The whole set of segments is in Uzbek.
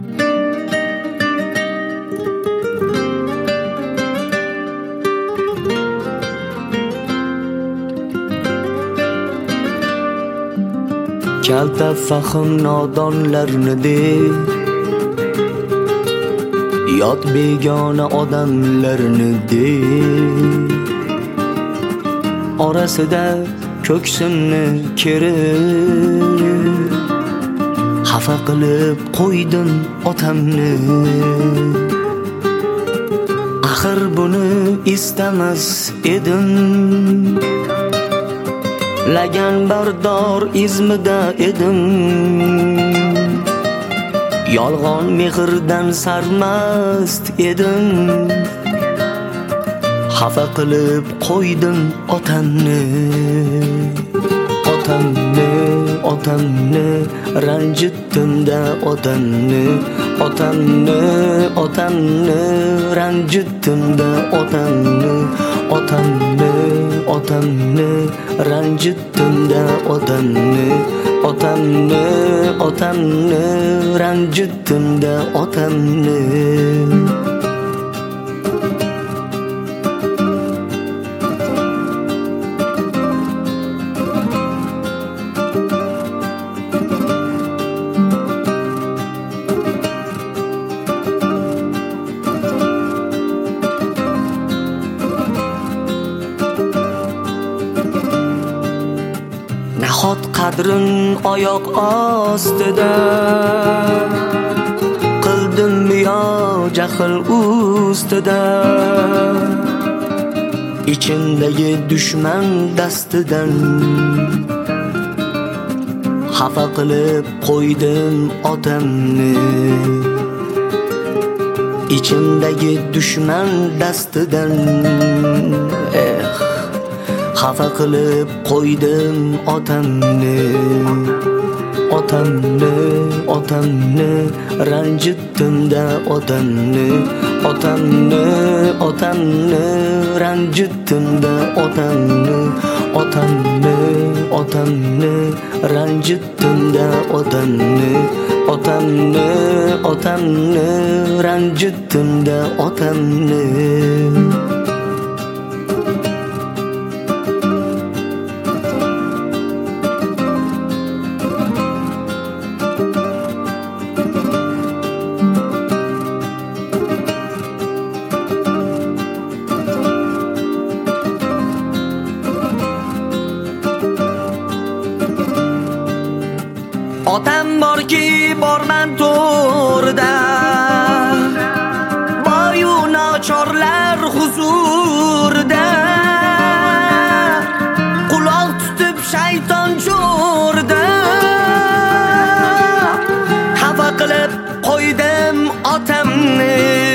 kalta fahm nodonlarni deb yot begona odamlarni deb orasida ko'ksimni kerib xafa qilib qo'ydim otamni. Axir buni istamas edim, lagan bardor izmida edim. Yolg'on mehrdan sarmast edim, xafa qilib qo'ydim otamni. Otamni ranjitdim-da otamni. Otamni ranjitdim-da otamni. Otamni ranjitdim-da otamni. Otamni ranjitdim-da otamni. Nahot qadrin oyoq ostida, qildim yo jahl ustida. Ichimdagi dushman dastidan xafa qilib qo'ydim otamni. Ichimdagi dushman dastidan xafa qilib qo'ydim otamni. Otamni ranjitdim-da otamni. Otamni ranjitdim-da otamni. Otamni ranjitdim-da otamni. Otamni ranjitdim-da otamni. Otam borki borman to'rda, boyu nochorlar huzurda. Quloq tutib shayton jo'rda, xafa qilib qo'ydim otamni.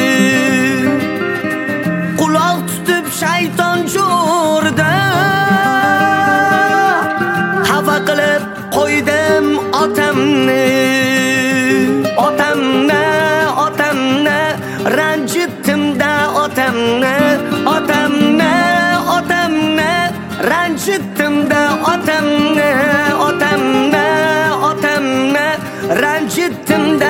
Quloq tutib shayton jo'rda, xafa qilib qo'ydim otamni. Otamni ranjitdim-da otamni. Otamni ranjitdim-da otamni. Otamni ranjitdim-da